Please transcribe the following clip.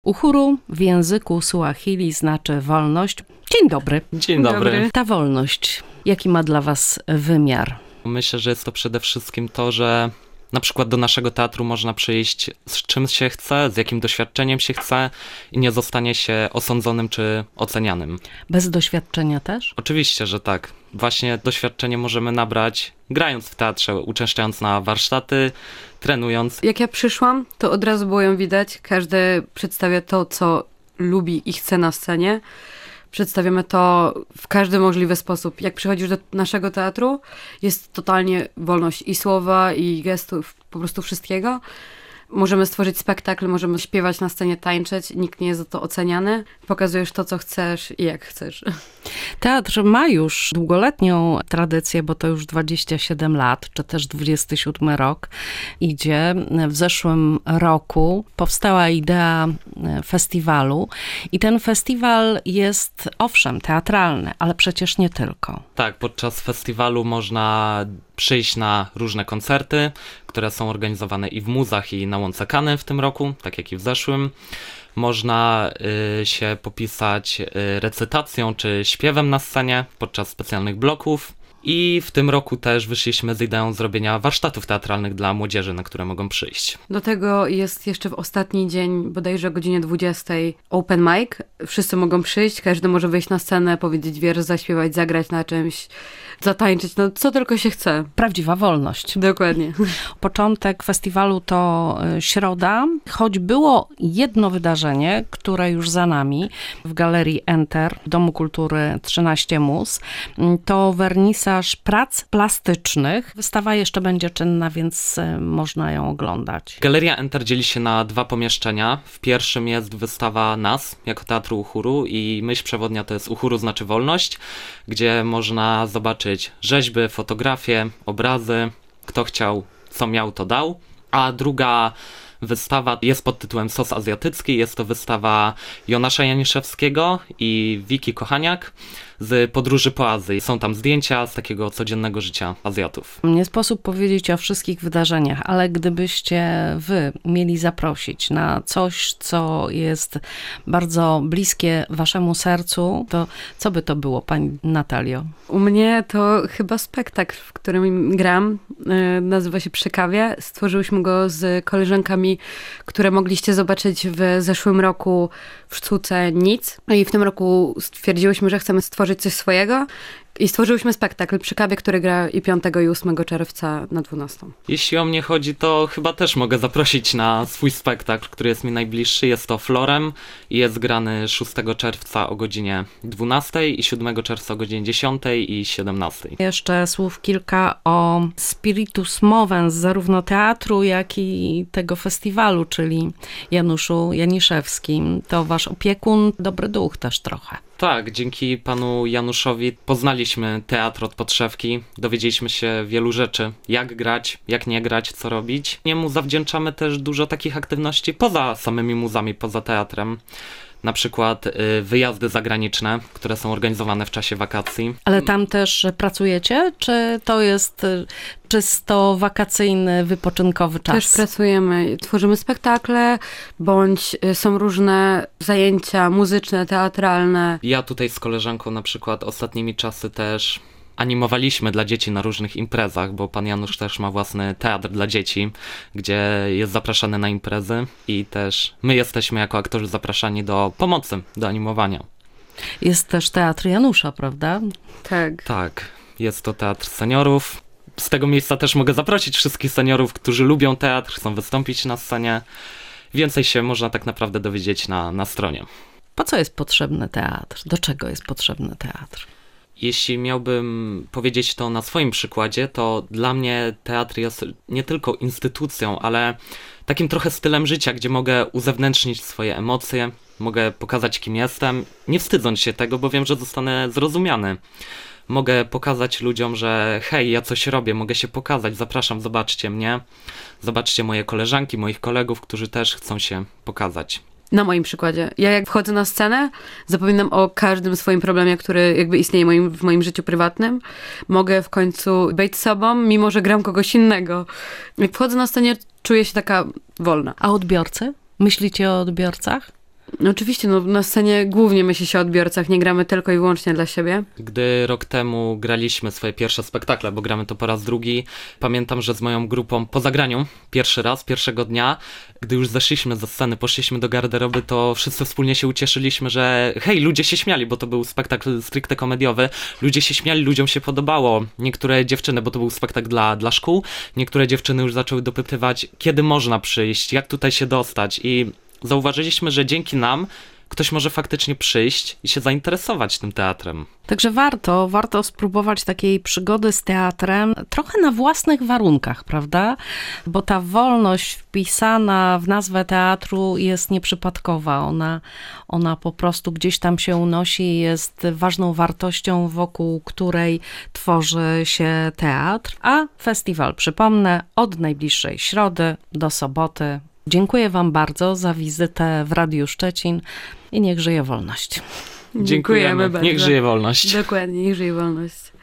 Uhuru w języku Suahili znaczy wolność. Dzień dobry. Dzień dobry. Ta wolność, jaki ma dla was wymiar? Myślę, że jest to przede wszystkim to, że na przykład do naszego teatru można przyjść z czym się chce, z jakim doświadczeniem się chce i nie zostanie się osądzonym czy ocenianym. Bez doświadczenia też? Oczywiście, że tak. Właśnie doświadczenie możemy nabrać grając w teatrze, uczęszczając na warsztaty, trenując. Jak ja przyszłam, to od razu było ją widać. Każdy przedstawia to, co lubi i chce na scenie. Przedstawiamy to w każdy możliwy sposób. Jak przychodzisz do naszego teatru, jest totalnie wolność i słowa, i gestów, po prostu wszystkiego. Możemy stworzyć spektakl, możemy śpiewać na scenie, tańczyć, nikt nie jest za to oceniany. Pokazujesz to, co chcesz i jak chcesz. Teatr ma już długoletnią tradycję, bo to już 27 lat, czy też 27 rok idzie. W zeszłym roku powstała idea festiwalu i ten festiwal jest owszem teatralny, ale przecież nie tylko. Tak, podczas festiwalu można przyjść na różne koncerty, które są organizowane i w muzach, i na Łące Kany w tym roku, tak jak i w zeszłym. Można się popisać recytacją czy śpiewem na scenie podczas specjalnych bloków. I w tym roku też wyszliśmy z ideą zrobienia warsztatów teatralnych dla młodzieży, na które mogą przyjść. Do tego jest jeszcze w ostatni dzień, bodajże o godzinie 20, open mic. Wszyscy mogą przyjść, każdy może wyjść na scenę, powiedzieć wiersz, zaśpiewać, zagrać na czymś, zatańczyć, no co tylko się chce. Prawdziwa wolność. Dokładnie. Początek festiwalu to środa, choć było jedno wydarzenie, które już za nami w Galerii Enter, Domu Kultury 13 Mus. To wernisaż prac plastycznych. Wystawa jeszcze będzie czynna, więc można ją oglądać. Galeria Enter dzieli się na dwa pomieszczenia. W pierwszym jest wystawa nas, jako Teatru Uhuru, i myśl przewodnia to jest Uhuru znaczy wolność, gdzie można zobaczyć rzeźby, fotografie, obrazy. Kto chciał, co miał, to dał. A druga wystawa jest pod tytułem Sos azjatycki. Jest to wystawa Jonasza Janiszewskiego i Wiki Kochaniak z podróży po Azji. Są tam zdjęcia z takiego codziennego życia Azjatów. Nie sposób powiedzieć o wszystkich wydarzeniach, ale gdybyście wy mieli zaprosić na coś, co jest bardzo bliskie waszemu sercu, to co by to było, pani Natalio? U mnie to chyba spektakl, w którym gram. Nazywa się Przy kawie. Stworzyłyśmy go z koleżankami, które mogliście zobaczyć w zeszłym roku w sztuce Nic. I w tym roku stwierdziłyśmy, że chcemy stworzyć coś swojego i stworzyłyśmy spektakl Przy kawie, który gra i 5 i 8 czerwca na 12. Jeśli o mnie chodzi, to chyba też mogę zaprosić na swój spektakl, który jest mi najbliższy. Jest to Florem i jest grany 6 czerwca o godzinie 12 i 7 czerwca o godzinie 10 i 17. Jeszcze słów kilka o spiritus movens zarówno teatru, jak i tego festiwalu, czyli Januszu Janiszewskim. To wasz opiekun, dobry duch też trochę. Tak, dzięki panu Januszowi poznaliśmy teatr od podszewki, dowiedzieliśmy się wielu rzeczy, jak grać, jak nie grać, co robić. Niemu zawdzięczamy też dużo takich aktywności poza samymi muzami, poza teatrem. Na przykład wyjazdy zagraniczne, które są organizowane w czasie wakacji. Ale tam też pracujecie, czy to jest czysto wakacyjny, wypoczynkowy czas? Też pracujemy, tworzymy spektakle, bądź są różne zajęcia muzyczne, teatralne. Ja tutaj z koleżanką na przykład ostatnimi czasy też animowaliśmy dla dzieci na różnych imprezach, bo pan Janusz też ma własny teatr dla dzieci, gdzie jest zapraszany na imprezy i też my jesteśmy jako aktorzy zapraszani do pomocy, do animowania. Jest też teatr Janusza, prawda? Tak. Tak, jest to teatr seniorów. Z tego miejsca też mogę zaprosić wszystkich seniorów, którzy lubią teatr, chcą wystąpić na scenie. Więcej się można tak naprawdę dowiedzieć na stronie. Po co jest potrzebny teatr? Do czego jest potrzebny teatr? Jeśli miałbym powiedzieć to na swoim przykładzie, to dla mnie teatr jest nie tylko instytucją, ale takim trochę stylem życia, gdzie mogę uzewnętrznić swoje emocje, mogę pokazać, kim jestem, nie wstydząc się tego, bo wiem, że zostanę zrozumiany. Mogę pokazać ludziom, że hej, ja coś robię, mogę się pokazać, zapraszam, zobaczcie mnie, zobaczcie moje koleżanki, moich kolegów, którzy też chcą się pokazać. Na moim przykładzie. Ja jak wchodzę na scenę, zapominam o każdym swoim problemie, który jakby istnieje w moim życiu prywatnym. Mogę w końcu być sobą, mimo że gram kogoś innego. Jak wchodzę na scenie, czuję się taka wolna. A odbiorcy? Myślicie o odbiorcach? No oczywiście, no na scenie głównie myśli się o odbiorcach, nie gramy tylko i wyłącznie dla siebie. Gdy rok temu graliśmy swoje pierwsze spektakle, bo gramy to po raz drugi, pamiętam, że z moją grupą po zagraniu, pierwszy raz, pierwszego dnia, gdy już zeszliśmy ze sceny, poszliśmy do garderoby, to wszyscy wspólnie się ucieszyliśmy, że hej, ludzie się śmiali, bo to był spektakl stricte komediowy, ludzie się śmiali, ludziom się podobało. Niektóre dziewczyny, bo to był spektakl dla szkół, niektóre dziewczyny już zaczęły dopytywać, kiedy można przyjść, jak tutaj się dostać i zauważyliśmy, że dzięki nam ktoś może faktycznie przyjść i się zainteresować tym teatrem. Także warto spróbować takiej przygody z teatrem trochę na własnych warunkach, prawda? Bo ta wolność wpisana w nazwę teatru jest nieprzypadkowa. Ona po prostu gdzieś tam się unosi i jest ważną wartością, wokół której tworzy się teatr. A festiwal, przypomnę, od najbliższej środy do soboty. Dziękuję Wam bardzo za wizytę w Radiu Szczecin i niech żyje wolność. Dziękujemy bardzo. Niech żyje wolność. Dokładnie, niech żyje wolność.